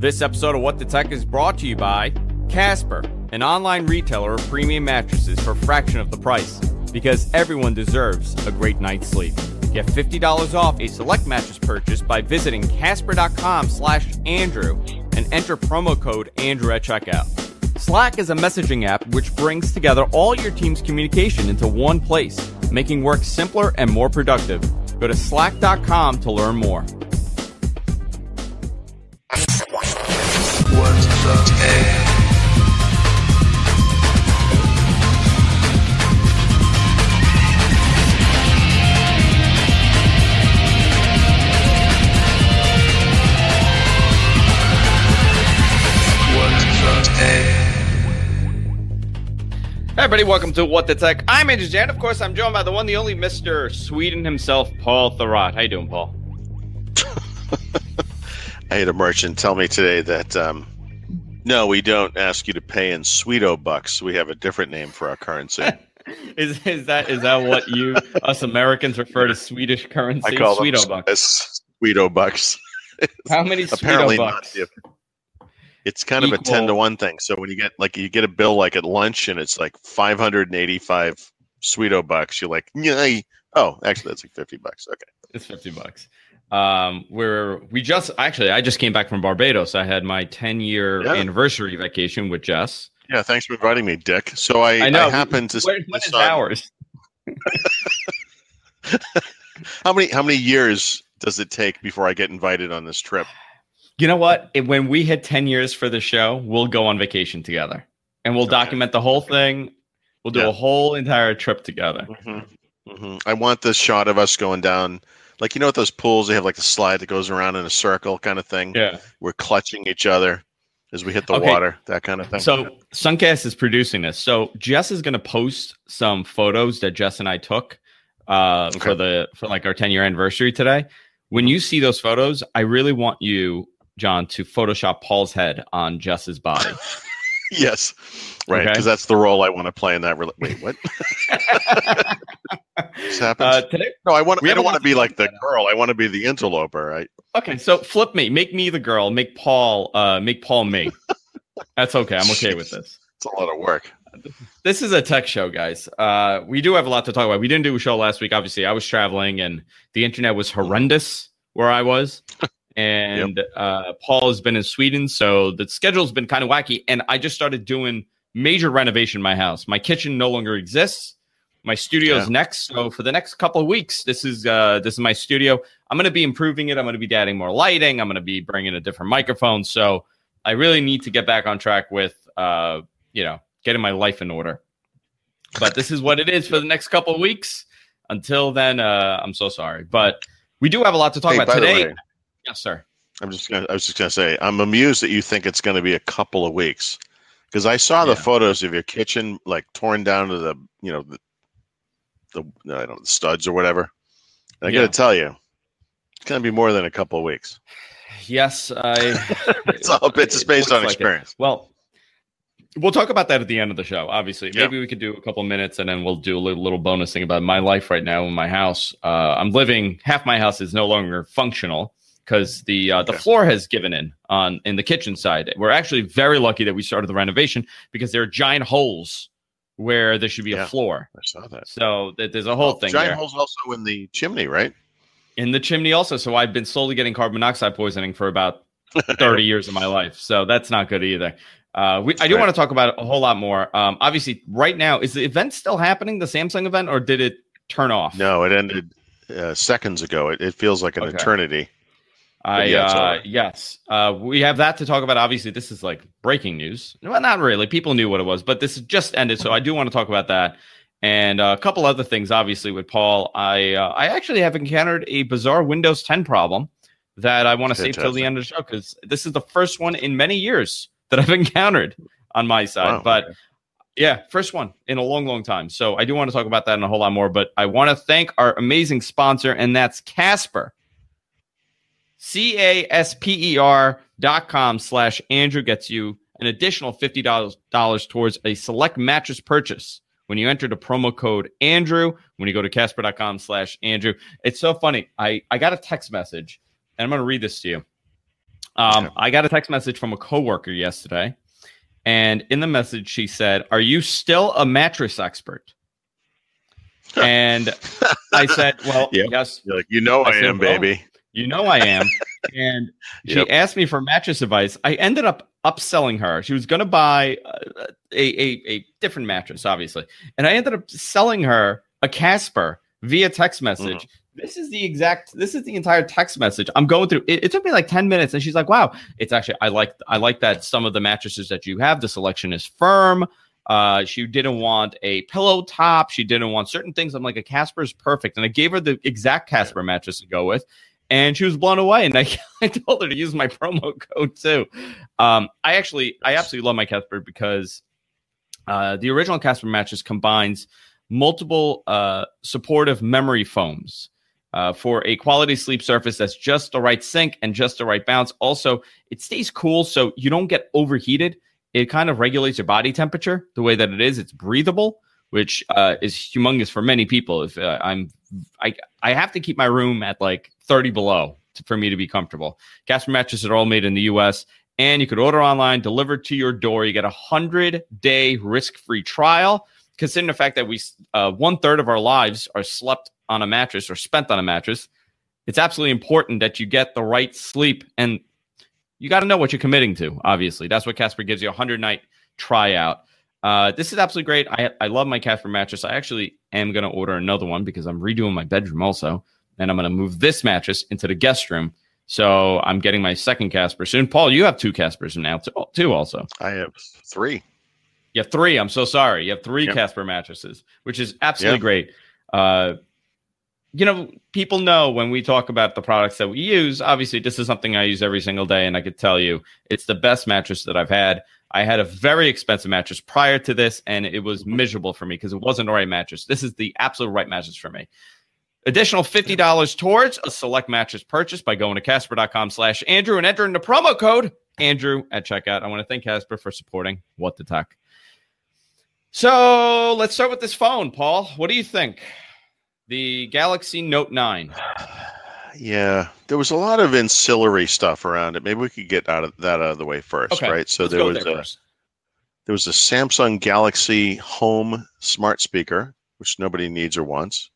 This episode of What the Tech is brought to you by Casper, an online retailer of premium mattresses for a fraction of the price. Because everyone deserves a great night's sleep. Get $50 off a select mattress purchase by visiting casper.com/Andrew and enter promo code Andrew at checkout. Slack is a messaging app which brings together all your team's communication into one place, making work simpler and more productive. Go to slack.com to learn more. What's the tech? Hey everybody, welcome to What the Tech. I'm Andrew Jan. Of course, I'm joined by the one, the only Mr. Sweden himself, Paul Thurrott. How you doing, Paul? I had a merchant tell me today that no, we don't ask you to pay in Sweeto bucks. We have a different name for our currency. Is that what you us Americans refer to Swedish currency? I call Sweeto them bucks. Sweeto bucks. How many Apparently Sweeto bucks? Not. It's kind of a 10-to-1 thing. So when you get a bill like at lunch and it's like 585 Sweeto bucks, you're like, yay. Oh, actually that's like $50. Okay. It's $50. I just came back from Barbados. I had my 10-year anniversary vacation with Jess. Yeah, thanks for inviting me, Dick. So I happened to when is ours? How many years does it take before I get invited on this trip? You know what? When we hit 10 years for the show, we'll go on vacation together. And we'll document the whole thing. We'll do a whole entire trip together. Mm-hmm. Mm-hmm. I want this shot of us going down, like, you know, at those pools, they have like the slide that goes around in a circle kind of thing. Yeah. We're clutching each other as we hit the water, that kind of thing. So Suncast is producing this. So Jess is going to post some photos that Jess and I took for like our 10-year anniversary today. When you see those photos, I really want you, John, to Photoshop Paul's head on Jess's body. Yes. Right. Because that's the role I want to play in that. Wait, what? This happens? Today, no, I don't want to be like the girl. I want to be the interloper, right? Okay. So flip me. Make me the girl. Make Paul me. That's okay. I'm okay with this. It's a lot of work. This is a tech show, guys. We do have a lot to talk about. We didn't do a show last week. Obviously, I was traveling and the internet was horrendous where I was. And Paul has been in Sweden, so the schedule's been kind of wacky. And I just started doing major renovation in my house. My kitchen no longer exists. My studio's next. So for the next couple of weeks, this is my studio. I'm going to be improving it. I'm going to be adding more lighting. I'm going to be bringing a different microphone. So I really need to get back on track with, getting my life in order. But this is what it is for the next couple of weeks. Until then, I'm so sorry. But we do have a lot to talk about today. Yes, sir. I was just gonna say, I'm amused that you think it's going to be a couple of weeks, because I saw the photos of your kitchen like torn down to the the studs or whatever. And I got to tell you, it's going to be more than a couple of weeks. Yes, it's based on experience. Well, we'll talk about that at the end of the show. Obviously, maybe we could do a couple of minutes and then we'll do a little bonus thing about my life right now in my house. I'm living. Half my house is no longer functional, because the floor has given in the kitchen side. We're actually very lucky that we started the renovation, because there are giant holes where there should be a floor. I saw that. So there's a whole thing giant there. Holes also in the chimney, right? In the chimney also. So I've been slowly getting carbon monoxide poisoning for about 30 years of my life. So that's not good either. I do want to talk about a whole lot more. Obviously, right now, is the event still happening, the Samsung event, or did it turn off? No, it ended seconds ago. It feels like an eternity. Yes. We have that to talk about. Obviously, this is like breaking news. Well, not really. People knew what it was, but this just ended. So I do want to talk about that. And a couple other things, obviously, with Paul. I actually have encountered a bizarre Windows 10 problem that I want to save till the end of the show, because this is the first one in many years that I've encountered on my side. Wow, but first one in a long, long time. So I do want to talk about that and a whole lot more. But I want to thank our amazing sponsor, and that's Casper. CASPER.com/Andrew gets you an additional $50 towards a select mattress purchase when you enter the promo code Andrew, when you go to Casper.com/Andrew. It's so funny. I got a text message, and I'm going to read this to you. I got a text message from a coworker yesterday, and in the message she said, "Are you still a mattress expert?" And I said, "Well, yes." You're like, I am, baby. You know I am. And she asked me for mattress advice. I ended up upselling her. She was going to buy a different mattress, obviously, and I ended up selling her a Casper via text message. This is the entire text message. I'm going through it. It took me like 10 minutes, and she's like, "Wow, it's actually I like that some of the mattresses that you have, the selection is firm." She didn't want a pillow top. She didn't want certain things. I'm like, a Casper is perfect, and I gave her the exact Casper mattress to go with, and she was blown away. And I told her to use my promo code too. I absolutely love my Casper because the original Casper mattress combines multiple supportive memory foams. For a quality sleep surface that's just the right sink and just the right bounce. Also, it stays cool so you don't get overheated. It kind of regulates your body temperature the way that it is. It's breathable, which is humongous for many people. If I have to keep my room at like 30 below for me to be comfortable. Casper mattresses are all made in the U.S., and you could order online, delivered to your door. You get a 100-day risk-free trial. Considering the fact that we 1/3 of our lives are slept on a mattress or spent on a mattress, it's absolutely important that you get the right sleep, and you got to know what you're committing to. Obviously, that's what Casper gives you, 100-night tryout. This is absolutely great. I love my Casper mattress. I actually am going to order another one because I'm redoing my bedroom also, and I'm going to move this mattress into the guest room. So I'm getting my second Casper soon. Paul, you have 2 Caspers now too also. I have 3. You have 3. I'm so sorry. You have 3 Casper mattresses, which is absolutely great. People know when we talk about the products that we use, obviously this is something I use every single day, and I could tell you it's the best mattress that I've had. I had a very expensive mattress prior to this, and it was miserable for me because it wasn't the right mattress. This is the absolute right mattress for me. Additional $50 towards a select mattress purchase by going to Casper.com/Andrew and entering the promo code Andrew at checkout. I want to thank Casper for supporting What the Tech. So let's start with this phone, Paul. What do you think? The Galaxy Note 9. Yeah, there was a lot of ancillary stuff around it. Maybe we could get out of the way first, right? So there was a Samsung Galaxy Home smart speaker, which nobody needs or wants.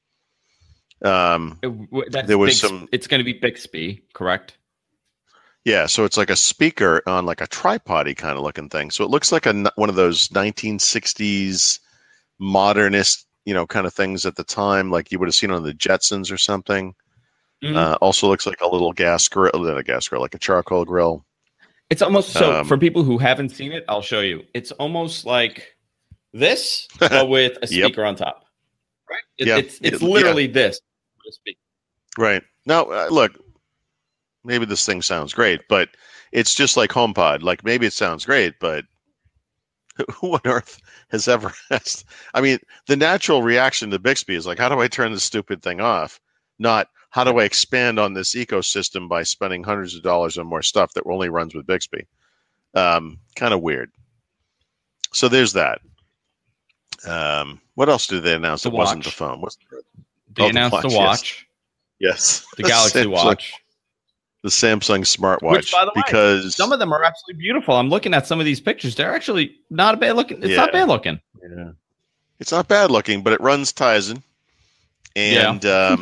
There was It's going to be Bixby, correct? Yeah, so it's like a speaker on like a tripod-y kind of looking thing. So it looks like one of those 1960s modernist, kind of things at the time, like you would have seen on the Jetsons or something. Also looks like a little gas grill, not a gas grill, like a charcoal grill. It's almost for people who haven't seen it, I'll show you. It's almost like this, but with a speaker on top. Right? It's literally this. Right. Now, look, maybe this thing sounds great, but it's just like HomePod. Like maybe it sounds great, but who on earth has ever asked? I mean, the natural reaction to Bixby is like, how do I turn this stupid thing off? Not how do I expand on this ecosystem by spending hundreds of dollars on more stuff that only runs with Bixby? Kind of weird. So there's that. What else did they announce that wasn't the phone? They announced the watch. Yes. The Galaxy Watch. The Samsung smartwatch. Which, by the way, some of them are absolutely beautiful. I'm looking at some of these pictures. They're actually not bad looking. It's not bad looking. Yeah. It's not bad looking, but it runs Tizen. And,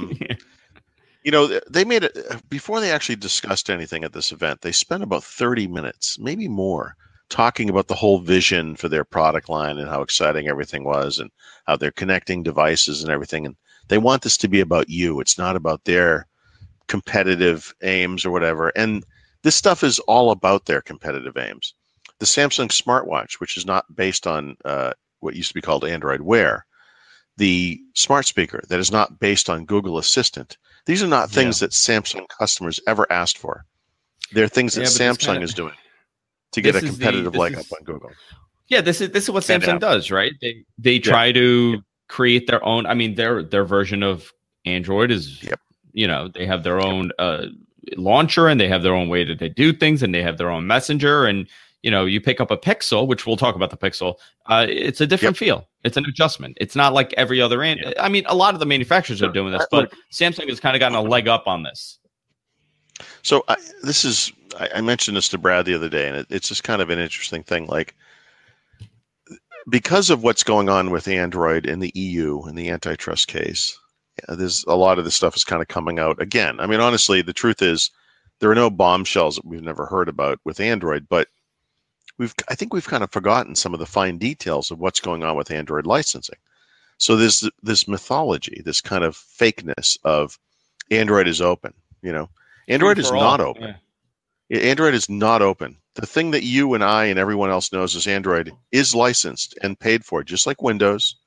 they made it before they actually discussed anything at this event. They spent about 30 minutes, maybe more, talking about the whole vision for their product line and how exciting everything was and how they're connecting devices and everything. And they want this to be about you. It's not about their competitive aims or whatever. And this stuff is all about their competitive aims. The Samsung smartwatch, which is not based on what used to be called Android Wear, the smart speaker that is not based on Google Assistant. These are not things that Samsung customers ever asked for. They're things that Samsung is doing to get a competitive leg up on Google. Yeah, this is what Samsung does, right? They try to create their own. I mean, their version of Android is, they have their own launcher, and they have their own way that they do things, and they have their own messenger. And you pick up a Pixel, which we'll talk about the Pixel. It's a different feel. It's an adjustment. It's not like every other. I mean, a lot of the manufacturers are doing this, but Samsung has kind of gotten a leg up on this. So I mentioned this to Brad the other day, and it's just kind of an interesting thing. Like, because of what's going on with Android in the EU and the antitrust case, there's a lot of this stuff is kind of coming out again. I mean, honestly, the truth is there are no bombshells that we've never heard about with Android, but I think we've kind of forgotten some of the fine details of what's going on with Android licensing. So there's this mythology, this kind of fakeness of Android is open. Android is not open. Yeah. Android is not open. The thing that you and I and everyone else knows is Android is licensed and paid for, just like Windows,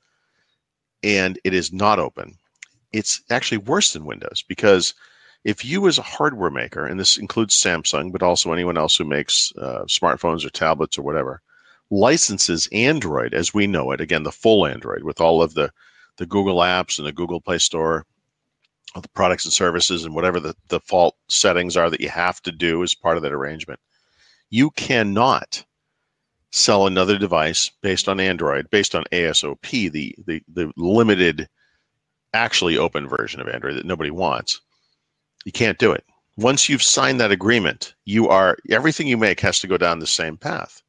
and it is not open. It's actually worse than Windows, because if you as a hardware maker, and this includes Samsung, but also anyone else who makes smartphones or tablets or whatever, licenses Android as we know it, again, the full Android with all of the Google apps and the Google Play Store, all the products and services and whatever the default settings are that you have to do as part of that arrangement, you cannot sell another device based on Android, based on ASOP, the limited, actually open version of Android that nobody wants. You can't do it. Once you've signed that agreement, everything you make has to go down the same path.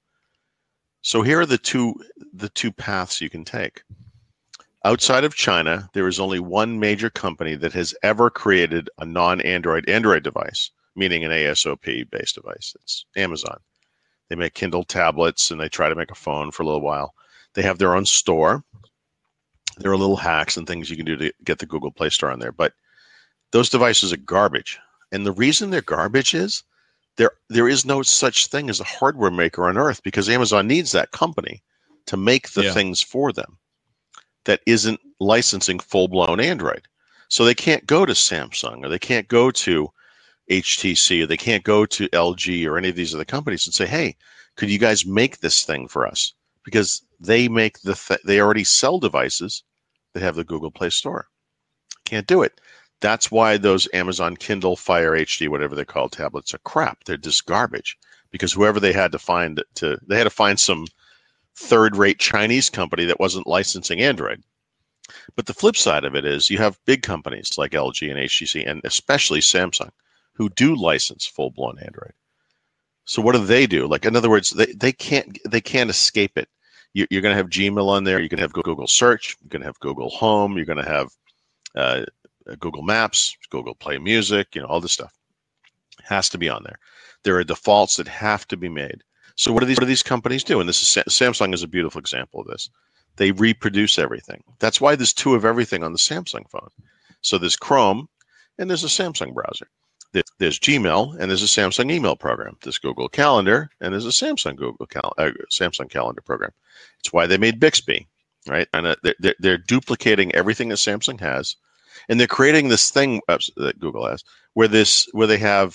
So here are the two paths you can take. Outside of China, there is only one major company that has ever created a non-Android device, meaning an ASOP-based device. It's Amazon. They make Kindle tablets, and they try to make a phone for a little while. They have their own store. There are little hacks and things you can do to get the Google Play Store on there, but those devices are garbage. And the reason they're garbage is there is no such thing as a hardware maker on earth, because Amazon needs that company to make the things for them that isn't licensing full-blown Android. So they can't go to Samsung, or they can't go to HTC, or they can't go to LG or any of these other companies and say, hey, could you guys make this thing for us? Because they make they already sell devices that have the Google Play Store. Can't do it. That's why those Amazon Kindle Fire HD, whatever they're called, tablets are crap. They're just garbage, because whoever they had to find some third-rate Chinese company that wasn't licensing Android. But the flip side of it is you have big companies like LG and HTC, and especially Samsung, who do license full-blown Android. So what do? Like, in other words, they can't escape it. You're going to have Gmail on there. You're going to have Google Search. You're going to have Google Home. You're going to have Google Maps, Google Play Music, all this stuff has to be on there. There are defaults that have to be made. So what do these companies do? And Samsung is a beautiful example of this. They reproduce everything. That's why there's two of everything on the Samsung phone. So there's Chrome and there's a Samsung browser. There's Gmail and there's a Samsung email program. There's Google Calendar and there's a Samsung Samsung Calendar program. It's why they made Bixby, right? And they're duplicating everything that Samsung has. And they're creating this thing that Google has, where they have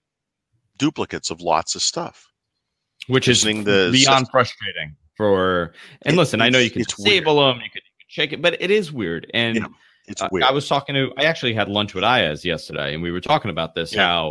duplicates of lots of stuff, which is beyond frustrating. Listen, I know you can disable them, you can check it, but it is weird. And it's weird. I actually had lunch with Ayaz yesterday, and we were talking about this. Yeah.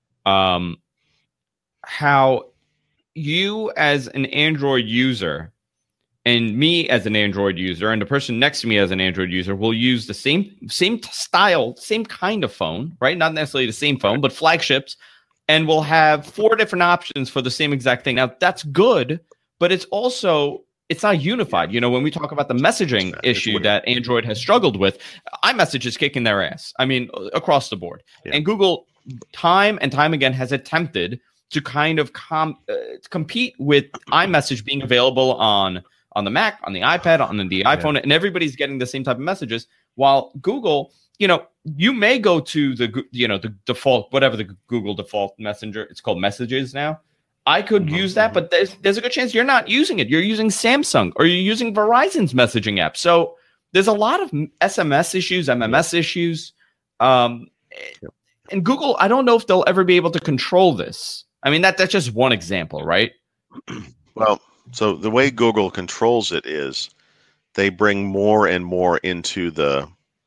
How you as an Android user, and me as an Android user, and the person next to me as an Android user will use the same style, same kind of phone, right? Not necessarily the same phone, but flagships, and we'll have 4 different options for the same exact thing. Now, that's good, but it's not unified. When we talk about the messaging issue that Android has struggled with, iMessage is kicking their ass. I mean, across the board. Yeah. And Google, time and time again, has attempted to kind of compete with iMessage being available on the Mac, on the iPad, on the iPhone, and everybody's getting the same type of messages. While Google, you may go to the default, whatever the Google default messenger, it's called Messages now. I could use that, but there's a good chance you're not using it. You're using Samsung, or you're using Verizon's messaging app. So there's a lot of SMS issues, MMS issues. And Google, I don't know if they'll ever be able to control this. I mean, that's just one example, right? Well, so the way Google controls it is they bring more and more into the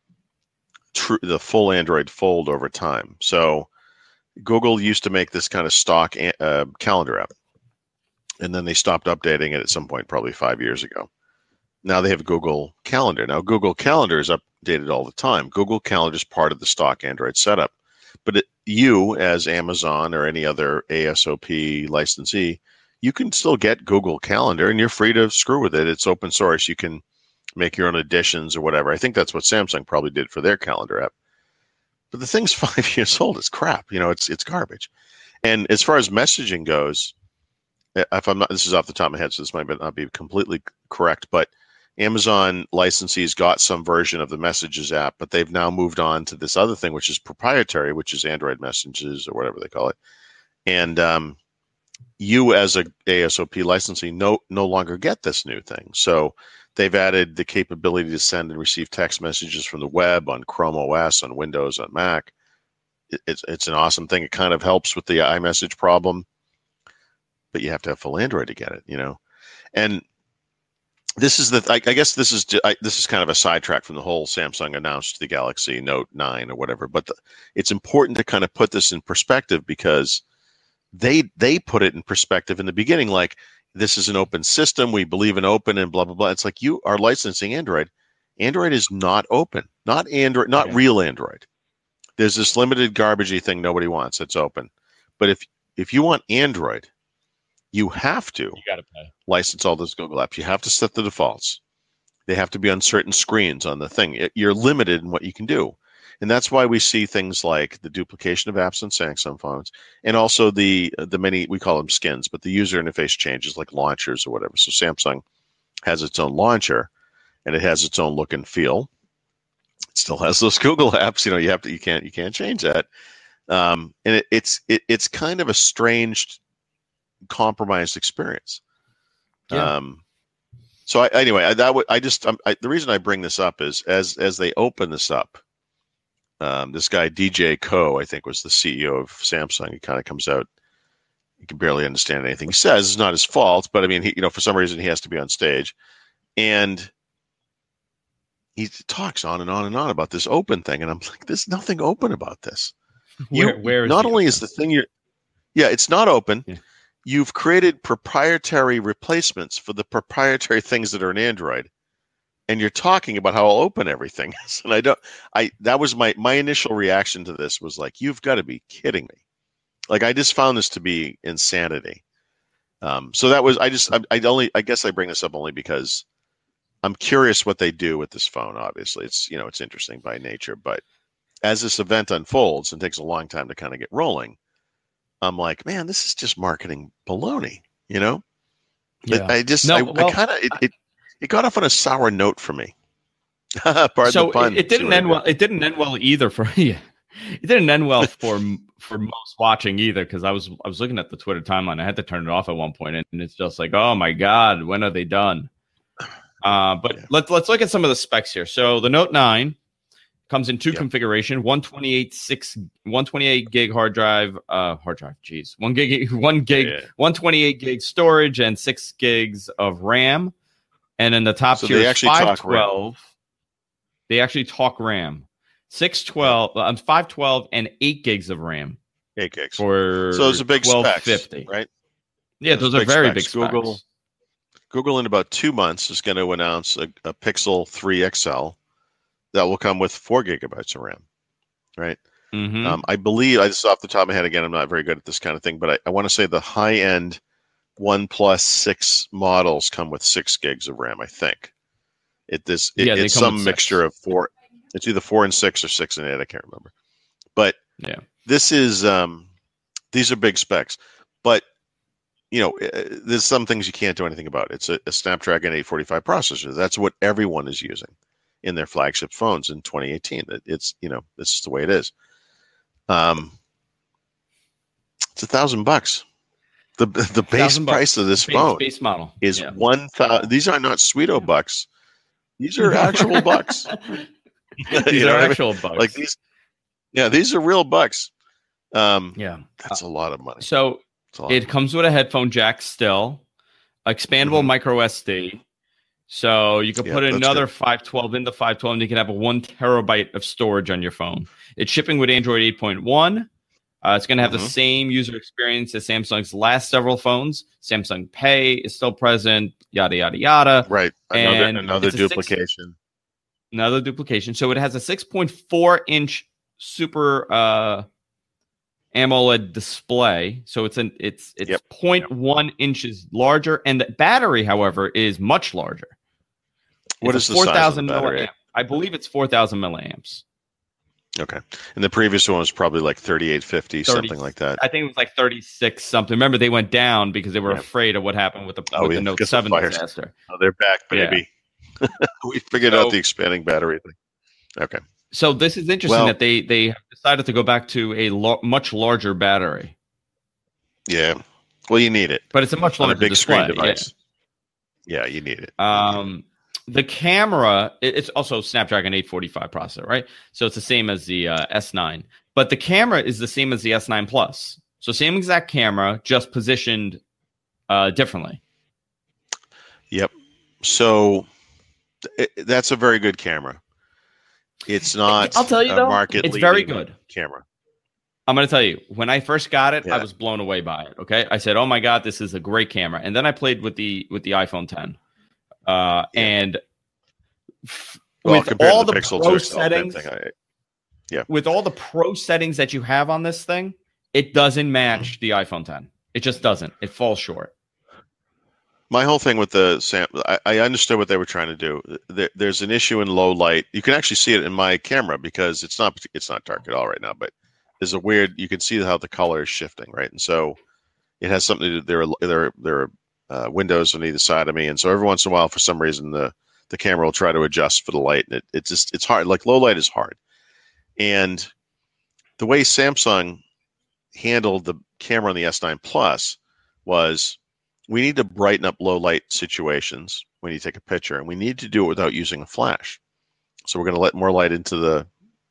full Android fold over time. So Google used to make this kind of stock calendar app, and then they stopped updating it at some point, probably 5 years ago. Now they have Google Calendar. Now Google Calendar is updated all the time. Google Calendar is part of the stock Android setup, but you, as Amazon or any other ASOP licensee, you can still get Google Calendar, and you're free to screw with it. It's open source. You can make your own additions or whatever. I think that's what Samsung probably did for their calendar app. But the thing's 5 years old. It's crap. It's garbage. And as far as messaging goes, if I'm not, this is off the top of my head, so this might not be completely correct, but Amazon licensees got some version of the Messages app, but they've now moved on to this other thing, which is proprietary, which is Android Messages or whatever they call it. And you, as a ASOP licensee, no longer get this new thing. So they've added the capability to send and receive text messages from the web on Chrome OS, on Windows, on Mac. It's an awesome thing. It kind of helps with the iMessage problem, but you have to have full Android to get it, And this is I guess this is kind of a sidetrack from the whole Samsung announced the Galaxy Note 9 or whatever. But it's important to kind of put this in perspective, because they put it in perspective in the beginning, like, this is an open system. We believe in open and blah, blah, blah. It's like, you are licensing Android. Android is not open, not Android, not real Android. There's this limited garbagey thing nobody wants. It's open. But if you want Android, you have to license all those Google apps. You have to set the defaults. They have to be on certain screens on the thing. You're limited in what you can do. And that's why we see things like the duplication of apps on Samsung phones, and also the many, we call them skins, but the user interface changes like launchers or whatever. So Samsung has its own launcher, and it has its own look and feel. It still has those Google apps. You can't change that. And it's kind of a strange, compromised experience. Yeah. So the reason I bring this up is as they open this up. This guy, DJ Ko, I think, was the CEO of Samsung. He kind of comes out. You can barely understand anything he says. It's not his fault, but I mean, for some reason, he has to be on stage, and he talks on and on and on about this open thing, and I'm like, there's nothing open about this. Where is not only is the thing it's not open. Yeah. You've created proprietary replacements for the proprietary things that are in Android. And you're talking about how open everything is. And that was my initial reaction to this was like, you've got to be kidding me. Like, I just found this to be insanity. So that was, I guess I bring this up only because I'm curious what they do with this phone. Obviously it's interesting by nature, but as this event unfolds and takes a long time to kind of get rolling, I'm like, man, this is just marketing baloney, Yeah. It got off on a sour note for me. Pardon the pun. It didn't end well. It didn't end well either for you. It didn't end well for most watching either, because I was looking at the Twitter timeline. I had to turn it off at one point, and it's just like, oh my god, when are they done? But let's look at some of the specs here. So the Note 9 comes in two configuration: 128 gig hard drive. 128 gig storage and 6 gigs of RAM. And in the top tier, they actually 512. They actually talk RAM. 512 and 8 gigs of RAM. 8 gigs. So those are big specs, right? Yeah, those are very big specs. Google in about 2 months is going to announce a Pixel 3 XL that will come with 4 gigabytes of RAM, right? Mm-hmm. I believe, just off the top of my head, again, I'm not very good at this kind of thing, but I want to say the high-end OnePlus 6 models come with 6 gigs of RAM, I think. It's some mixture of 4. It's either 4 and 6 or 6 and 8. I can't remember. But this is these are big specs. But there's some things you can't do anything about. It's a Snapdragon 845 processor. That's what everyone is using in their flagship phones in 2018. It's this is the way it is. It's $1,000. The base price of this phone base model is 1,000. These are not Sweeto bucks. These are actual bucks. These are actual bucks. Like these. Yeah, these are real bucks. That's a lot of money. So it comes with a headphone jack still, expandable micro SD. So you can put another 512 into 512, and you can have a 1 terabyte of storage on your phone. It's shipping with Android 8.1. It's going to have the same user experience as Samsung's last several phones. Samsung Pay is still present, yada, yada, yada. Right. Another duplication. Another duplication. So it has a 6.4-inch super AMOLED display, so it's it's Yep. 0.1 inches larger, and the battery, however, is much larger. What It's is the size of the battery? milliamp. I believe it's 4,000 milliamps. Okay. And the previous one was probably like 3850, something like that. I think it was like 36 something. Remember, they went down because they were afraid of what happened with the Note 7 disaster. Oh, they're back, baby. Yeah. We figured out the expanding battery thing. Okay. So this is interesting that they decided to go back to a much larger battery. Yeah. Well, you need it. But it's a much larger big display. screen device. Yeah, you need it. The camera, it's also Snapdragon 845 processor, right? So it's the same as the S9. But the camera is the same as the S9 Plus. So same exact camera, just positioned differently. Yep. So that's a very good camera. It's not. I'll tell you though, it's very good camera. I'm going to tell you, when I first got it, I was blown away by it. Okay, I said, "Oh my god, this is a great camera." And then I played with the iPhone 10, and with all the pro settings, with all the pro settings that you have on this thing, it doesn't match the iPhone 10. It just doesn't. It falls short. My whole thing with the I understood what they were trying to do. There's an issue in low light. You can actually see it in my camera because it's not dark at all right now. But there's a weird. You can see how the color is shifting, right? And so it has something to do. There are windows on either side of me, and so every once in a while, for some reason, the camera will try to adjust for the light, and it's hard. Like low light is hard, and the way Samsung handled the camera on the S9 Plus was, we need to brighten up low light situations when you take a picture, and we need to do it without using a flash. So we're going to let more light into the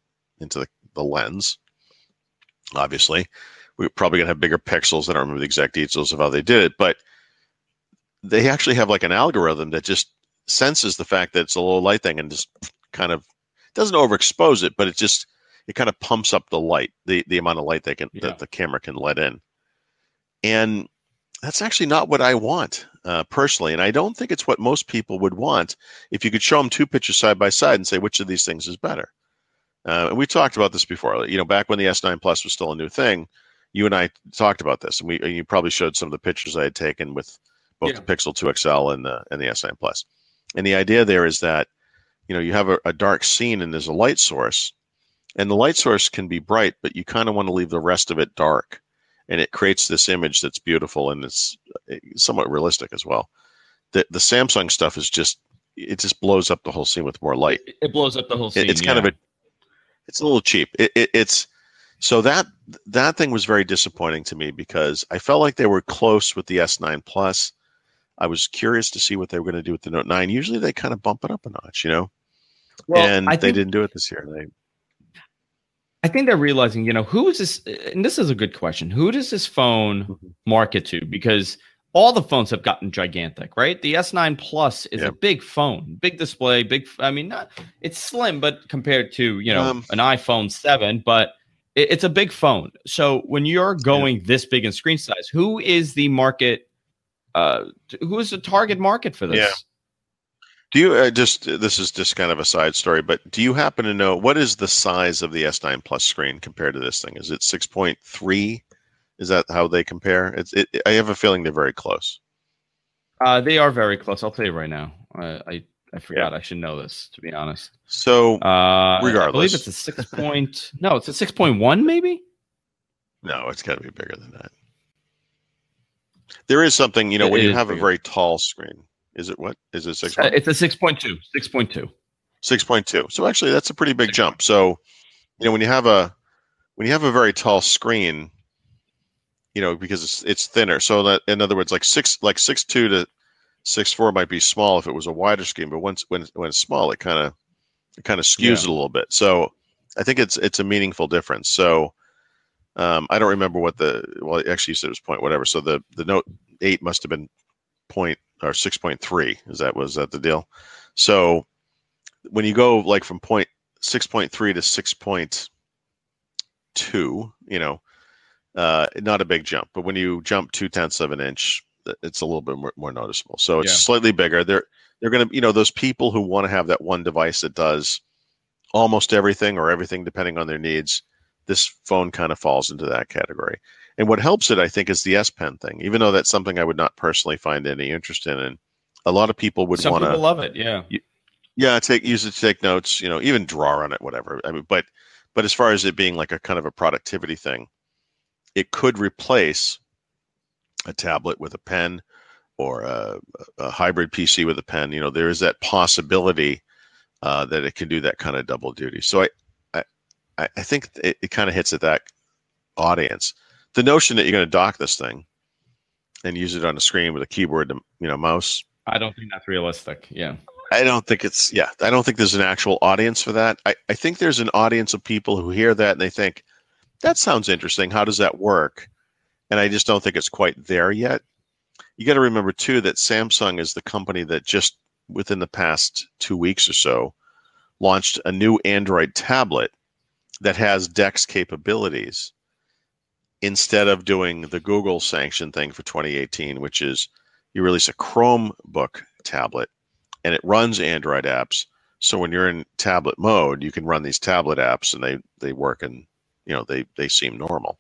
lens. Obviously, we're probably going to have bigger pixels. I don't remember the exact details of how they did it, but they actually have like an algorithm that just senses the fact that it's a low light thing and just kind of doesn't overexpose it, but it kind of pumps up the light, the amount of light that the camera can let in. And that's actually not what I want personally. And I don't think it's what most people would want if you could show them two pictures side by side and say, which of these things is better? And we talked about this before. You know, back when the S9 Plus was still a new thing, you and I talked about this. And you probably showed some of the pictures I had taken with both the Pixel 2 XL and the S9 Plus. And the idea there is that, you know, you have a dark scene and there's a light source. And the light source can be bright, but you kind of want to leave the rest of it dark. And it creates this image that's beautiful and it's somewhat realistic as well. The Samsung stuff is just blows up the whole scene with more light. It blows up the whole scene. It's kind of it's a little cheap. It's so that thing was very disappointing to me because I felt like they were close with the S9 Plus. I was curious to see what they were going to do with the Note 9. Usually they kind of bump it up a notch, you know. Well, and they didn't do it this year. I think they're realizing, you know, who is this? And this is a good question. Who does this phone market to? Because all the phones have gotten gigantic, right? The S9 Plus is a big phone, big display, it's slim, but compared to, you know, an iPhone 7, but it's a big phone. So when you're going this big in screen size, who is the market? Who is the target market for this? Yeah. Do you this is just kind of a side story, but do you happen to know what is the size of the S9 Plus screen compared to this thing? Is it 6.3? Is that how they compare? I have a feeling they're very close. They are very close. I'll tell you right now. I forgot. Yeah. I should know this, to be honest. So regardless, I believe it's a 6 no, it's a 6.1 maybe. No, it's got to be bigger than that. There is something, you know, when you have a very tall screen. Is it what? Is it 6? It's a 6.2. 6.2. 6.2. So actually, that's a pretty big jump. So, you know, when you have a very tall screen, you know, because it's thinner. So that, in other words, like 6.2 to 6.4 might be small if it was a wider screen, but when it's small, it kind of skews it a little bit. So I think it's a meaningful difference. So I don't remember what actually you said it was point whatever. So the Note 8 must have been 6.3. Was that the deal? So when you go like from 6.3 to 6.2, you know, not a big jump, but when you jump 0.2 of an inch, it's a little bit more noticeable. So it's slightly bigger. They're going to, you know, those people who want to have that one device that does almost everything or everything depending on their needs, this phone kind of falls into that category. And what helps it, I think, is the S Pen thing. Even though that's something I would not personally find any interest in, and a lot of people would want to. Some people love it, yeah. Yeah, use it to take notes. Even draw on it, whatever. I mean, but as far as it being like a kind of a productivity thing, it could replace a tablet with a pen or a hybrid PC with a pen. There is that possibility that it can do that kind of double duty. So I think it kind of hits at that audience. The notion that you're going to dock this thing and use it on a screen with a keyboard and mouse. I don't think that's realistic. Yeah. I don't think there's an actual audience for that. I think there's an audience of people who hear that and they think, that sounds interesting. How does that work? And I just don't think it's quite there yet. You got to remember, too, that Samsung is the company that just within the past 2 weeks or so launched a new Android tablet that has DeX capabilities instead of doing the Google sanctioned thing for 2018, which is you release a Chromebook tablet and it runs Android apps. So when you're in tablet mode, you can run these tablet apps and they work and they seem normal.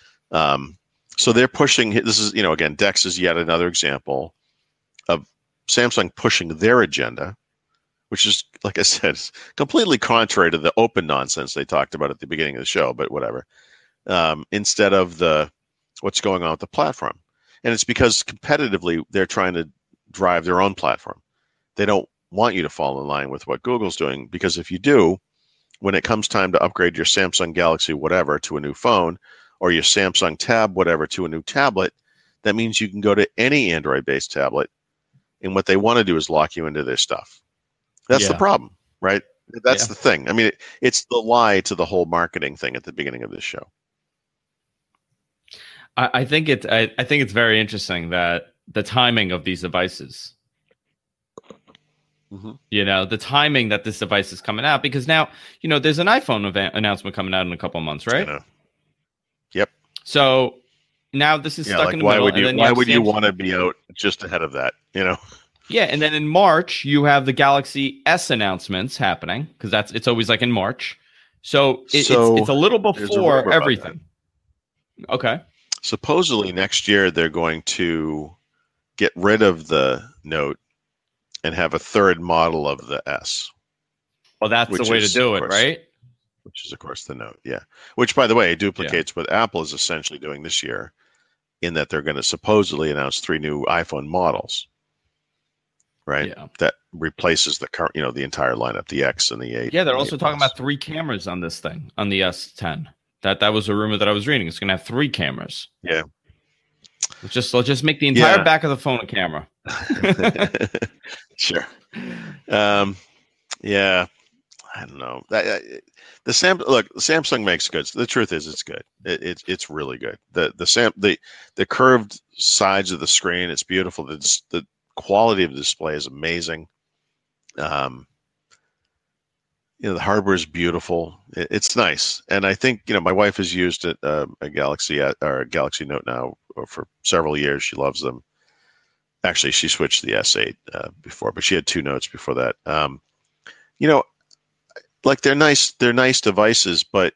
So they're pushing. This is again, DeX is yet another example of Samsung pushing their agenda, which is, like I said, completely contrary to the open nonsense they talked about at the beginning of the show. But whatever. Instead of what's going on with the platform, and it's because competitively they're trying to drive their own platform. They don't want you to fall in line with what Google's doing, because if you do, when it comes time to upgrade your Samsung Galaxy whatever to a new phone, or your Samsung Tab whatever to a new tablet, that means you can go to any Android-based tablet, and what they want to do is lock you into their stuff. That's the problem, right? That's the thing. I mean, it's the lie to the whole marketing thing at the beginning of this show. I think it's very interesting that the timing of these devices, the timing that this device is coming out, because now, there's an iPhone announcement coming out in a couple of months, right? Yep. So now this is stuck in the middle. Why would you want to be out just ahead of that? Yeah, and then in March you have the Galaxy S announcements happening, because it's always like in March. So it's a little before everything. Okay. Supposedly next year they're going to get rid of the Note and have a third model of the S. Well, that's the way to do it, right? Which is, of course, the Note, yeah. Which, by the way, duplicates what Apple is essentially doing this year, in that they're going to supposedly announce 3 new iPhone models, right? Yeah. That replaces the current, the entire lineup, the X and the 8. Yeah, they're also talking about 3 cameras on this thing, on the S10. That was a rumor that I was reading. It's going to have 3 cameras. Yeah. Let's just make the entire back of the phone a camera. Sure. Yeah. I don't know. Samsung makes good. The truth is, it's good. It's really good. The curved sides of the screen, it's beautiful. The quality of the display is amazing. The hardware is beautiful. It's nice, and I think my wife has used a Galaxy or a Galaxy Note now for several years. She loves them. Actually, she switched to the S8 before, but she had 2 Notes before that. Like they're nice devices, but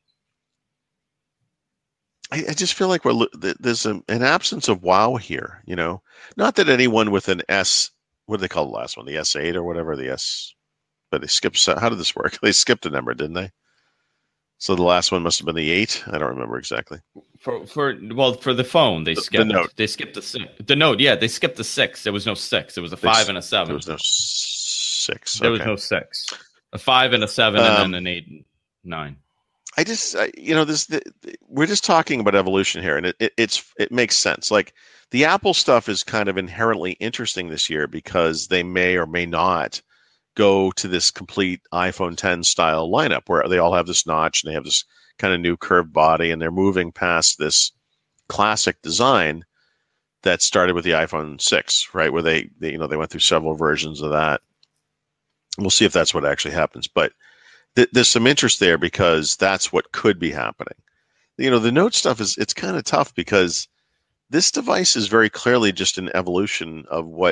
I just feel like there's an absence of wow here. Not that anyone with an S, what do they call the last one, the S8 or whatever, the S. But they skipped. How did this work? They skipped a number, didn't they? So the last one must have been the 8. I don't remember exactly. For the phone, they skipped the Note. They skipped the 6. The Note, yeah, they skipped the 6. There was no 6. It was a 5 and a 7. There was no 6. There was no 6. A 5 and a 7, and then an 8 and 9. I just, we're just talking about evolution here, and it makes sense. Like the Apple stuff is kind of inherently interesting this year because they may or may not go to this complete iPhone 10 style lineup where they all have this notch and they have this kind of new curved body, and they're moving past this classic design that started with the iPhone 6, right? Where they went through several versions of that. We'll see if that's what actually happens, but there's some interest there because that's what could be happening. The Note stuff it's kind of tough because this device is very clearly just an evolution of what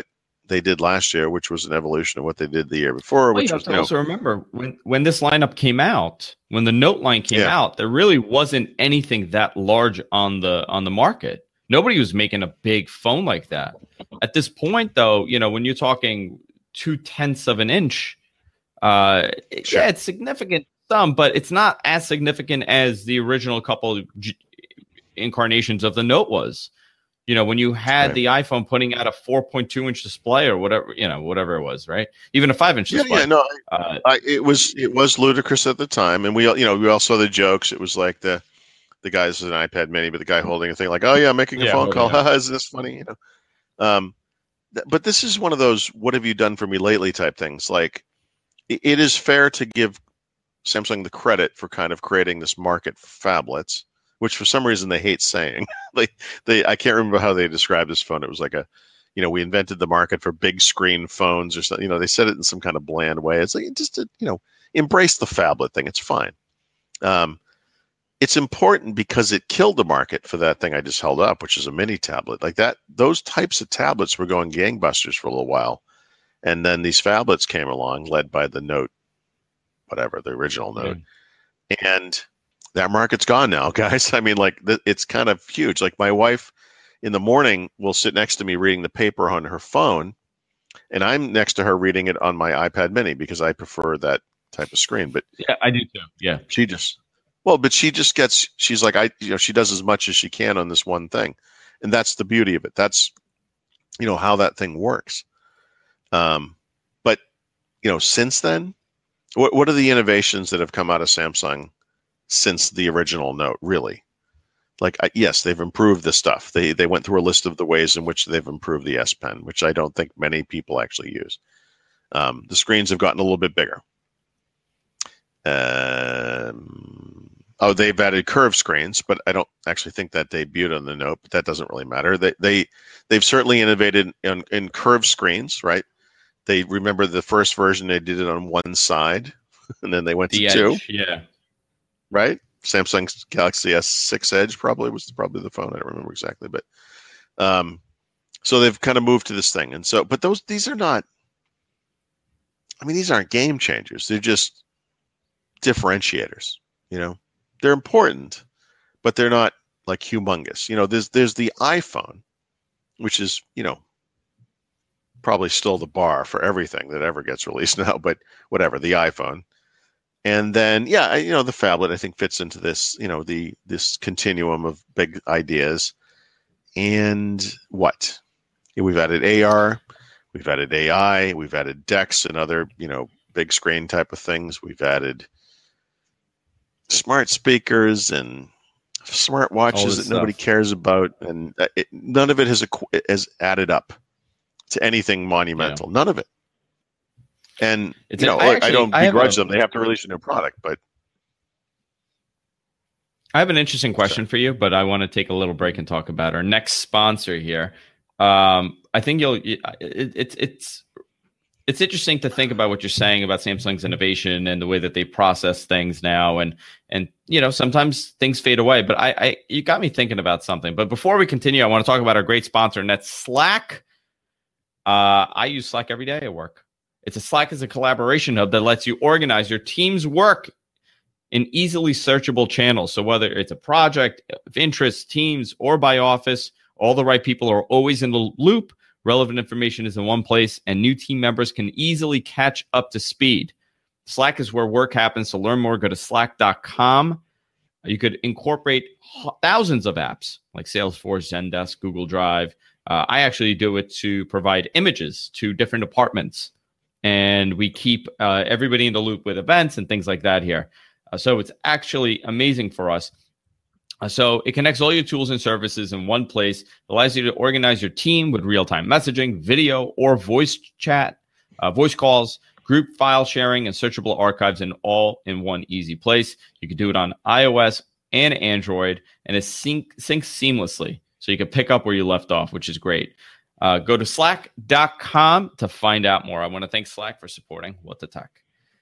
they did last year, which was an evolution of what they did the year before. Well, Which you was have to also remember when this lineup came out, when the Note line came out, there really wasn't anything that large on the market. Nobody was making a big phone like that. At this point, though, when you're talking 0.2 of an inch, yeah, it's significant some, but it's not as significant as the original couple incarnations of the Note was. When you had the iPhone putting out a 4.2 inch display or whatever, whatever it was, right? Even a 5-inch display. Yeah, no, it was ludicrous at the time, and we all saw the jokes. It was like the guys with an iPad Mini, but the guy holding a thing like, "Oh yeah, making a phone call. Isn't this funny?" But this is one of those "What have you done for me lately?" type things. Like, it is fair to give Samsung the credit for kind of creating this market for phablets, which for some reason they hate saying. I can't remember how they described this phone. It was like we invented the market for big screen phones or something. They said it in some kind of bland way. It's like just embrace the phablet thing. It's fine. It's important because it killed the market for that thing I just held up, which is a mini tablet. Like that, those types of tablets were going gangbusters for a little while, and then these phablets came along, led by the Note, whatever the original Note, and that market's gone now, guys. I mean, it's kind of huge. Like my wife in the morning will sit next to me reading the paper on her phone, and I'm next to her reading it on my iPad Mini because I prefer that type of screen. But yeah, I do too. Yeah, she's like, she does as much as she can on this one thing, and that's the beauty of it. That's how that thing works. But since then, what are the innovations that have come out of Samsung since the original Note, really? Yes, they've improved the stuff. They went through a list of the ways in which they've improved the S Pen, which I don't think many people actually use. The screens have gotten a little bit bigger. They've added curved screens, but I don't actually think that debuted on the Note, but that doesn't really matter. They've certainly innovated in curved screens, right? They remember the first version, they did it on one side, and then they went to two. Yeah. Right? Samsung's Galaxy S6 Edge probably was the phone. I don't remember exactly, but so they've kind of moved to this thing. And so, but these are not, these aren't game changers. They're just differentiators, they're important, but they're not like humongous. There's the iPhone, which is, probably still the bar for everything that ever gets released now, but whatever, the iPhone. And then, the phablet, I think, fits into this, this continuum of big ideas. And we've added AR, we've added AI, we've added DeX and other, big screen type of things. We've added smart speakers and smart watches that nobody cares about. And none of it has added up to anything monumental. Yeah. None of it. And I don't begrudge them. They have to release a new product, but I have an interesting question for you, but I want to take a little break and talk about our next sponsor here. I think it's interesting to think about what you're saying about Samsung's innovation and the way that they process things now, and sometimes things fade away. But you got me thinking about something. But before we continue, I want to talk about our great sponsor, and that's Slack. I use Slack every day at work. Slack is a collaboration hub that lets you organize your team's work in easily searchable channels. So whether it's a project of interest, teams, or by office, all the right people are always in the loop. Relevant information is in one place, and new team members can easily catch up to speed. Slack is where work happens. To learn more, go to slack.com. You could incorporate thousands of apps like Salesforce, Zendesk, Google Drive. I actually do it to provide images to different departments. And we keep everybody in the loop with events and things like that here. So it's actually amazing for us. So it connects all your tools and services in one place. It allows you to organize your team with real-time messaging, video, or voice chat, voice calls, group file sharing, and searchable archives, and all in one easy place. You can do it on iOS and Android, and it syncs seamlessly. So you can pick up where you left off, which is great. Go to slack.com to find out more. I want to thank Slack for supporting What the Tech.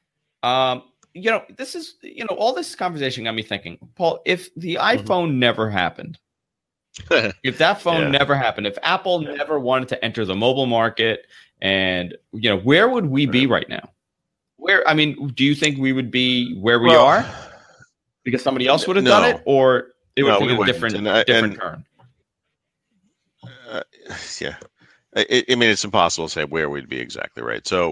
This is, all this conversation got me thinking, Paul, if the iPhone never happened, If that phone never happened, if Apple never wanted to enter the mobile market, and where would we be right now? Do you think we would be where we are because somebody else would have done it, or it would be a different turn? Yeah. It's impossible to say where we'd be exactly, right? So,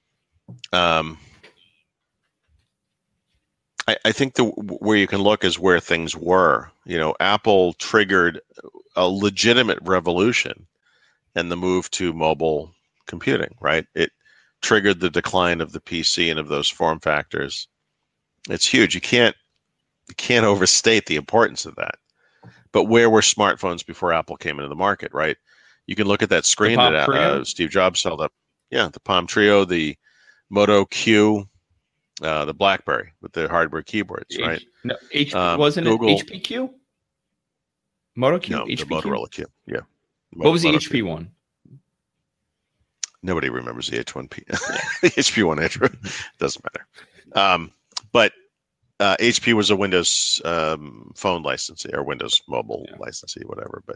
I think where you can look is where things were. Apple triggered a legitimate revolution in the move to mobile computing, right? It triggered the decline of the PC and of those form factors. It's huge. You can't overstate the importance of that. But where were smartphones before Apple came into the market, right? You can look at that screen that Steve Jobs held up. Yeah, the Palm Treo, the Moto Q, the BlackBerry with the hardware keyboards, right? No, wasn't Google, it HPQ? Moto Q? No, HPQ? the Motorola Q. Yeah. What was the HP one? Nobody remembers the H1P. The HP one Android. Doesn't matter. But HP was a Windows phone licensee or Windows mobile licensee, whatever. But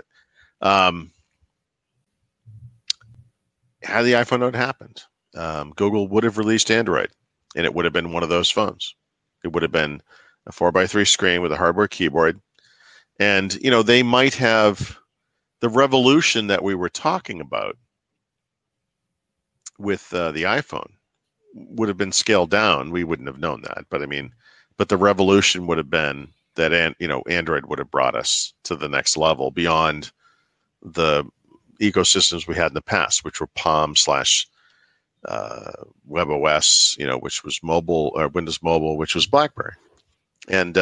had the iPhone not happened, Google would have released Android, and it would have been one of those phones. It would have been a 4x3 screen with a hardware keyboard. And, they might have the revolution that we were talking about with the iPhone would have been scaled down. We wouldn't have known that. But the revolution would have been that, Android would have brought us to the next level beyond the ecosystems we had in the past, which were Palm / WebOS, which was mobile, or Windows Mobile, which was BlackBerry. And,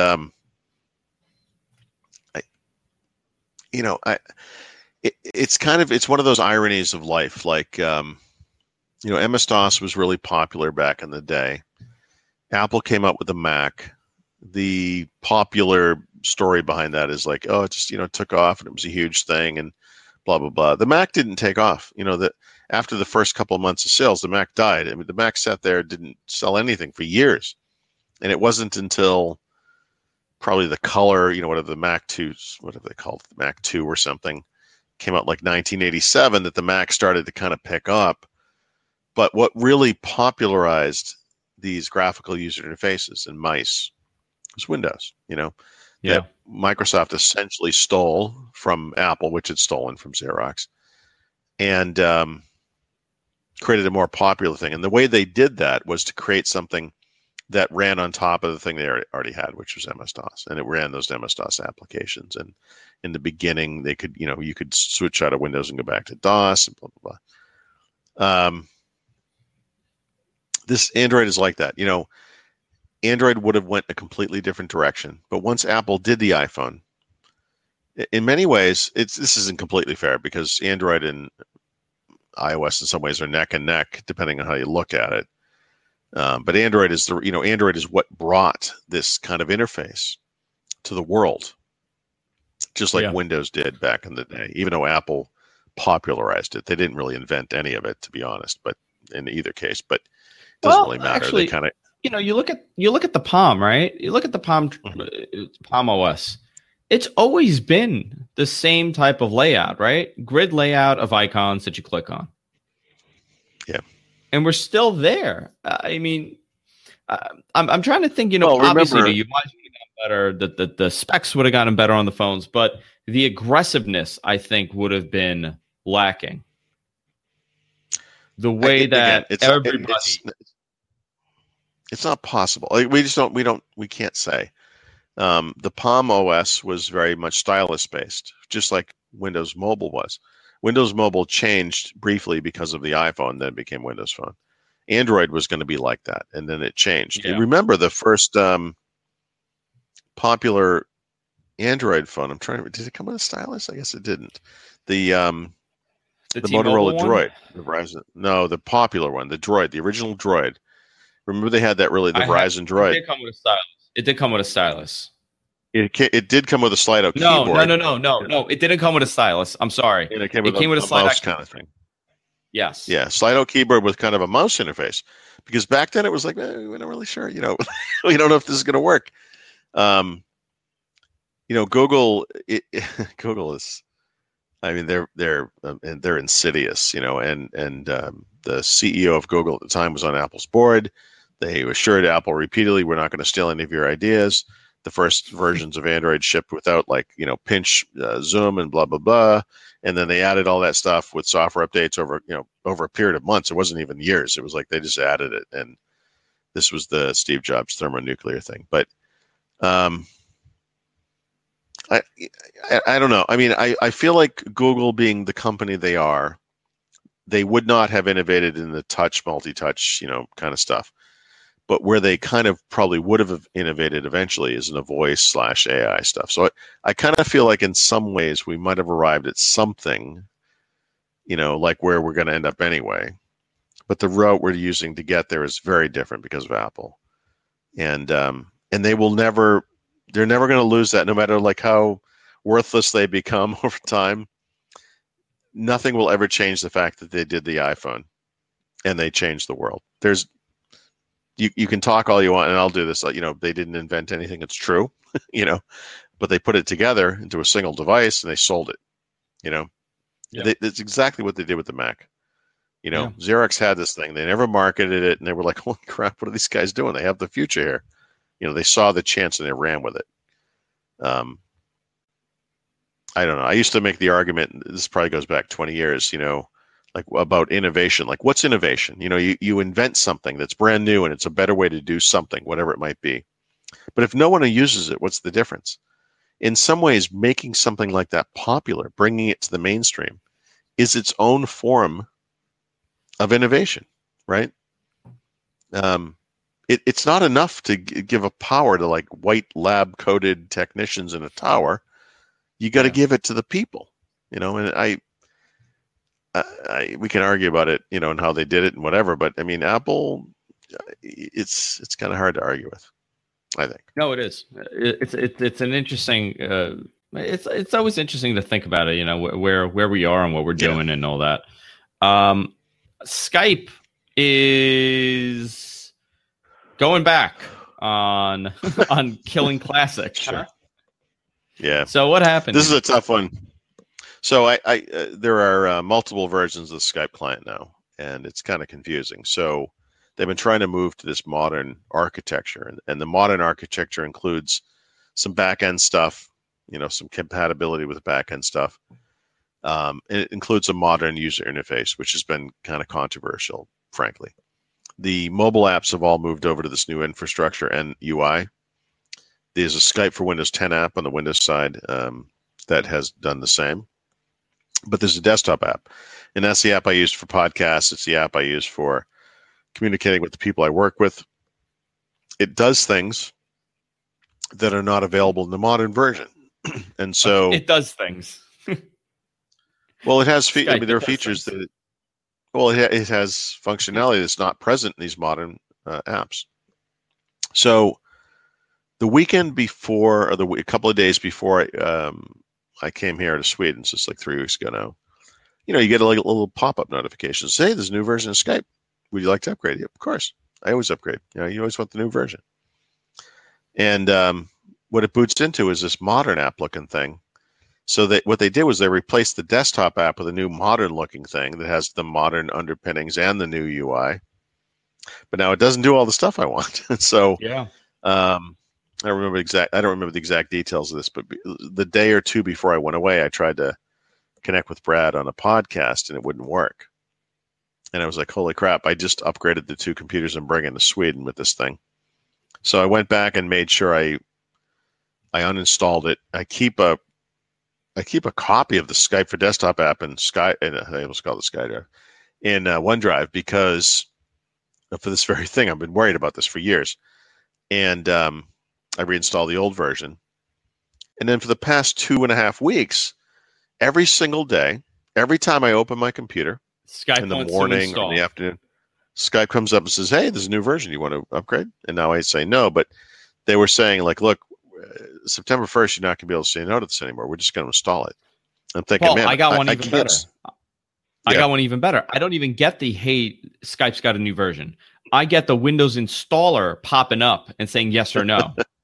it's one of those ironies of life. Like, MS-DOS was really popular back in the day. Apple came up with the Mac. The popular story behind that is like, it just, took off and it was a huge thing and blah, blah, blah. The Mac didn't take off. After the first couple of months of sales, the Mac died. The Mac sat there, didn't sell anything for years. And it wasn't until probably the color, whatever the Mac 2s, whatever they called it, the Mac 2 or something, came out like 1987 that the Mac started to kind of pick up. But what really popularized these graphical user interfaces and mice was Windows, that Microsoft essentially stole from Apple, which had stolen from Xerox, and created a more popular thing. And the way they did that was to create something that ran on top of the thing they already had, which was MS-DOS, and it ran those MS-DOS applications. And in the beginning, they could, you could switch out of Windows and go back to DOS and blah, blah, blah. This Android is like that. Android would have went a completely different direction. But once Apple did the iPhone, in many ways, this isn't completely fair because Android and iOS in some ways are neck and neck, depending on how you look at it. But Android is Android is what brought this kind of interface to the world, just like Windows did back in the day. Even though Apple popularized it, they didn't really invent any of it, to be honest. But in either case, but it doesn't really matter. Actually, they kind of, you look at the Palm, right? You look at the Palm, Palm OS. It's always been the same type of layout, right? Grid layout of icons that you click on. Yeah. And we're still there. I'm trying to think, obviously the UI would have gotten better, the specs would have gotten better on the phones, but the aggressiveness, I think, would have been lacking. The way that everybody... It's not possible. Like, we can't say. The Palm OS was very much stylus based, just like Windows Mobile was. Windows Mobile changed briefly because of the iPhone, then it became Windows Phone. Android was going to be like that, and then it changed. Yeah. Remember the first popular Android phone? Did it come with a stylus? I guess it didn't. The Motorola Droid. The Verizon, no, the popular one, the Droid, the original Droid. Remember they had that Verizon Droid. It did come with a stylus. It did come with a stylus. It did come with a slide-out keyboard. No. It didn't come with a stylus. I'm sorry. And it came with a mouse kind of thing. Yes. Yeah, slide-out keyboard with kind of a mouse interface. Because back then it was like, we're not really sure. We don't know if this is going to work. Google, Google is, I mean, they're insidious, and the CEO of Google at the time was on Apple's board. They assured Apple repeatedly, we're not going to steal any of your ideas. The first versions of Android shipped without pinch zoom and blah, blah, blah. And then they added all that stuff with software updates over a period of months. It wasn't even years. It was like they just added it. And this was the Steve Jobs thermonuclear thing. But I don't know. I mean, I feel like Google, being the company they are, they would not have innovated in the touch, multi-touch, kind of stuff. But where they kind of probably would have innovated eventually is in the voice/AI stuff. So I kind of feel like in some ways we might have arrived at something, like where we're going to end up anyway. But the route we're using to get there is very different because of Apple. And they're never going to lose that, no matter like how worthless they become over time. Nothing will ever change the fact that they did the iPhone and they changed the world. You can talk all you want, and I'll do this. They didn't invent anything. It's true, but they put it together into a single device and they sold it. That's exactly what they did with the Mac. Xerox had this thing. They never marketed it, and they were like, "Holy crap! What are these guys doing? They have the future here." They saw the chance and they ran with it. I don't know. I used to make the argument. This probably goes back 20 years. Like about innovation. Like, what's innovation? You invent something that's brand new and it's a better way to do something, whatever it might be. But if no one uses it, what's the difference? In some ways, making something like that popular, bringing it to the mainstream, is its own form of innovation, right? It's not enough to give a power to like white lab coded technicians in a tower. You got to give it to the people, and we can argue about it, and how they did it and whatever. But I mean, Apple, it's kind of hard to argue with, I think. No, it is. It's an interesting. It's always interesting to think about it. Where we are and what we're doing and all that. Skype is going back on Killing Classic. Sure. Yeah. So what happened? This is a tough one. So there are multiple versions of the Skype client now, and it's kind of confusing. So they've been trying to move to this modern architecture, and the modern architecture includes some back-end stuff, some compatibility with the back-end stuff. It includes a modern user interface, which has been kind of controversial, frankly. The mobile apps have all moved over to this new infrastructure and UI. There's a Skype for Windows 10 app on the Windows side that has done the same. But there's a desktop app, and that's the app I use for podcasts. It's the app I use for communicating with the people I work with. It does things that are not available in the modern version. And so it does things. Well, it has there are features that. Well, it has functionality that's not present in these modern apps. So the weekend before, or a couple of days before I came here to Sweden, so it's like 3 weeks ago now. You get a little pop-up notification. Say, there's a new version of Skype. Would you like to upgrade? Yeah, of course. I always upgrade. You always want the new version. And what it boots into is this modern app-looking thing. So what they did was they replaced the desktop app with a new modern-looking thing that has the modern underpinnings and the new UI. But now it doesn't do all the stuff I want. So yeah. I don't remember the exact details of this, but the day or two before I went away, I tried to connect with Brad on a podcast, and it wouldn't work. And I was like, "Holy crap! I just upgraded the 2 computers I'm bringing to Sweden with this thing." So I went back and made sure I uninstalled it. I keep a copy of the Skype for Desktop app in I almost call it SkyDrive in OneDrive, because for this very thing, I've been worried about this for years, and I reinstalled the old version. And then for the past 2.5 weeks, every single day, every time I open my computer, Skype in the morning or in the afternoon, Skype comes up and says, "Hey, there's a new version. You want to upgrade?" And now I say no, but they were saying, like, "Look, September 1st, you're not going to be able to say no to this anymore. We're just going to install it." I'm thinking, Paul, man, I got one even better. I Yeah. got one even better. I don't even get the, hey, Skype's got a new version. I get the Windows installer popping up and saying yes or no.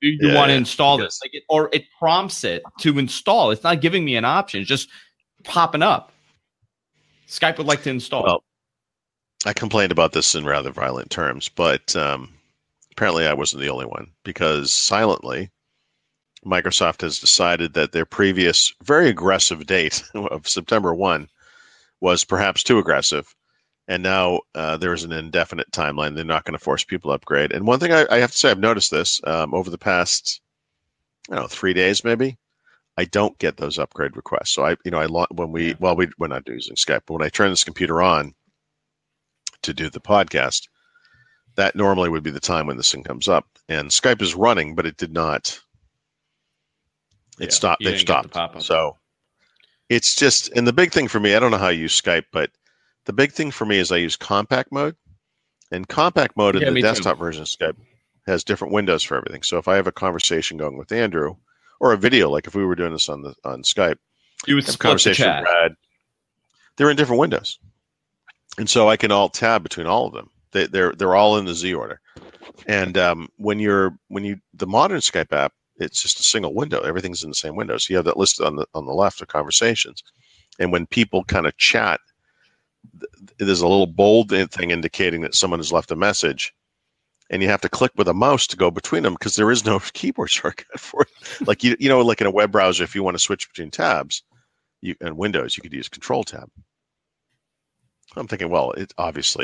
Do you want to install this? Like or it prompts it to install. It's not giving me an option. It's just popping up. Skype would like to install. Well, I complained about this in rather violent terms, but apparently I wasn't the only one, because silently, Microsoft has decided that their previous very aggressive date of September 1 was perhaps too aggressive. And now there is an indefinite timeline. They're not going to force people to upgrade. And one thing I have to say, I've noticed this over the past, 3 days maybe. I don't get those upgrade requests. So we're not using Skype, but when I turn this computer on to do the podcast, that normally would be the time when this thing comes up. And Skype is running, but it did not. It stopped. They've stopped. So it's just, and the big thing for me, I don't know how you use Skype, but the big thing for me is I use compact mode. And compact mode in the desktop version of Skype has different windows for everything. So if I have a conversation going with Andrew, or a video, like if we were doing this on Skype, you would split the chat. With Brad, they're in different windows. And so I can alt tab between all of them. They're all in the Z order. And the modern Skype app, it's just a single window. Everything's in the same window. So you have that list on the left of conversations. And when people kind of chat, there's a little bold thing indicating that someone has left a message. And you have to click with a mouse to go between them because there is no keyboard shortcut for it. Like like in a web browser, if you want to switch between tabs, and Windows, you could use Control Tab. I'm thinking, well, it's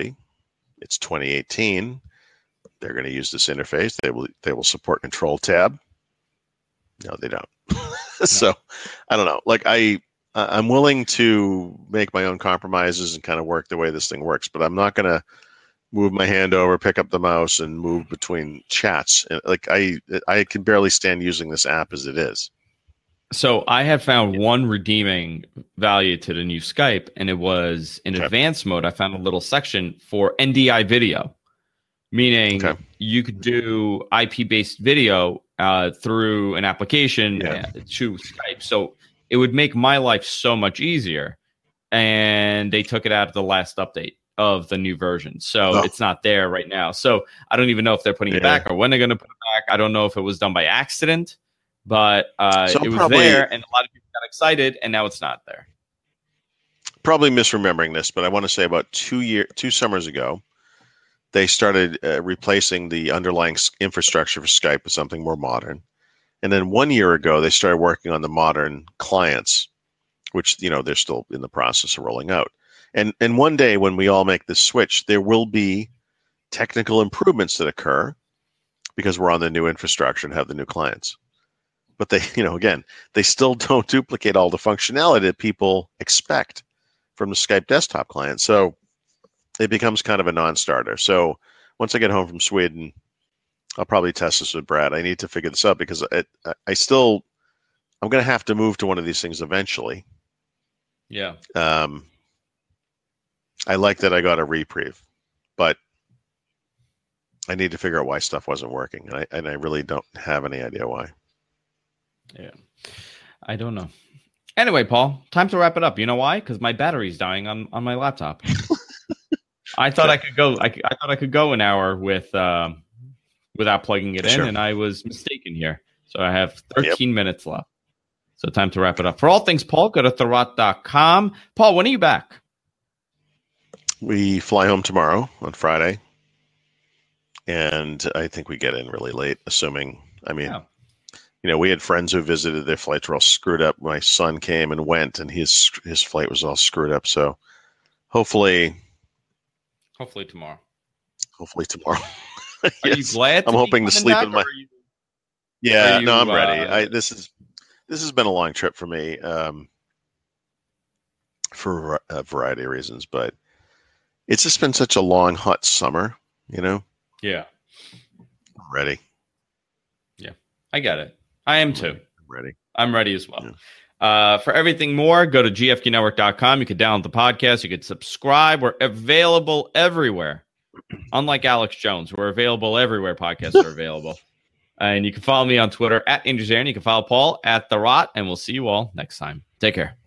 2018. They're going to use this interface. They will support Control Tab. No, they don't. So I don't know. Like I'm willing to make my own compromises and kind of work the way this thing works, but I'm not going to move my hand over, pick up the mouse, and move between chats. And like I can barely stand using this app as it is. So I have found one redeeming value to the new Skype, and it was in advanced mode. I found a little section for NDI video, meaning you could do IP-based video through an application to Skype. So it would make my life so much easier. And they took it out of the last update of the new version. So it's not there right now. So I don't even know if they're putting it back or when they're going to put it back. I don't know if it was done by accident. But it was there, and a lot of people got excited, and now it's not there. Probably misremembering this, but I want to say about 2 summers ago, they started replacing the underlying infrastructure for Skype with something more modern. And then 1 year ago, they started working on the modern clients, which they're still in the process of rolling out. And one day when we all make this switch, there will be technical improvements that occur because we're on the new infrastructure and have the new clients. But they, again, they still don't duplicate all the functionality that people expect from the Skype desktop client. So it becomes kind of a non-starter. So once I get home from Sweden, I'll probably test this with Brad. I need to figure this out because I'm going to have to move to one of these things eventually. Yeah. I like that I got a reprieve, but I need to figure out why stuff wasn't working. And I really don't have any idea why. Yeah, I don't know. Anyway, Paul, time to wrap it up. You know why? Because my battery's dying on my laptop. I thought I could go. I thought I could go an hour without plugging it in, and I was mistaken here. So I have 13 minutes left. So time to wrap it up. For all things Paul, go to therot.com. Paul, when are you back? We fly home tomorrow on Friday, and I think we get in really late. Assuming, we had friends who visited, their flights were all screwed up. My son came and went, and his flight was all screwed up. So hopefully tomorrow. Yes. Are you glad? I'm hoping to sleep in my. I'm ready. This has been a long trip for me, for a variety of reasons, but it's just been such a long, hot summer. Yeah. I'm ready. Yeah, I get it. I am too. I'm ready as well. Yeah. For everything more, go to gfqnetwork.com. You can download the podcast. You can subscribe. We're available everywhere. Unlike Alex Jones, we're available everywhere podcasts are available. And you can follow me on Twitter @AngelZarin. You can follow Paul @TheRot, and we'll see you all next time. Take care.